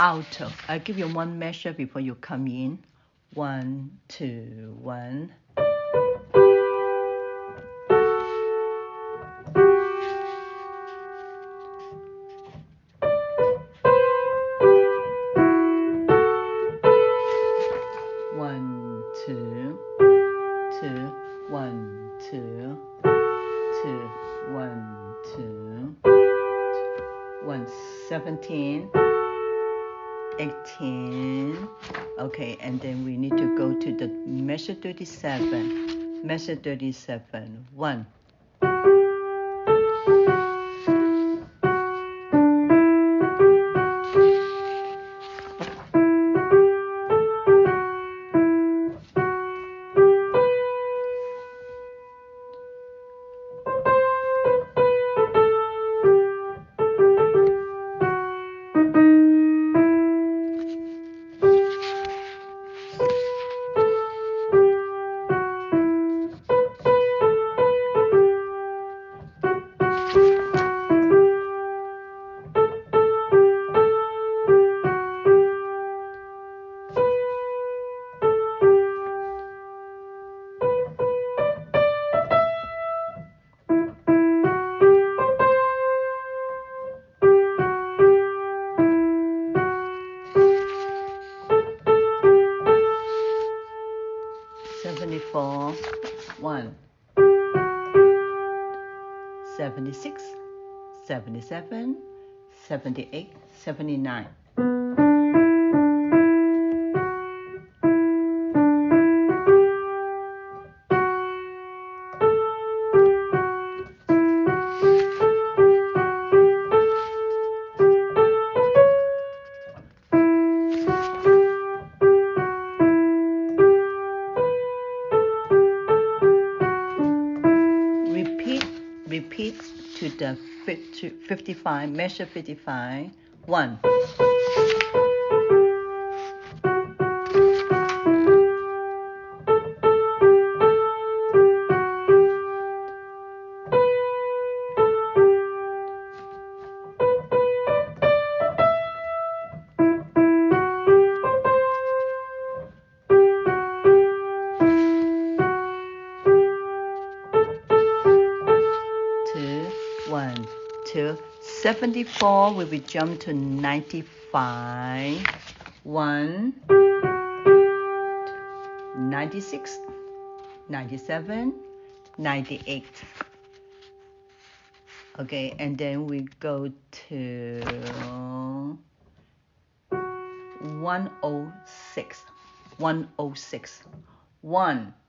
alto. I'll give you one measure before you come in. 1, 2, 1. One, two, two, 1, 2, 2, 1, 2, 1, 17, 18. Okay, and then we need to go to the measure 37. Measure 37. 1. Seventy-four, 1, 76, 77, 78, 79. Repeat to the 55, measure 55, 1. One, 2, 74 will be jumped to 95, 1, 96, 97, 98. Okay, and then we go to 106, 106, 1,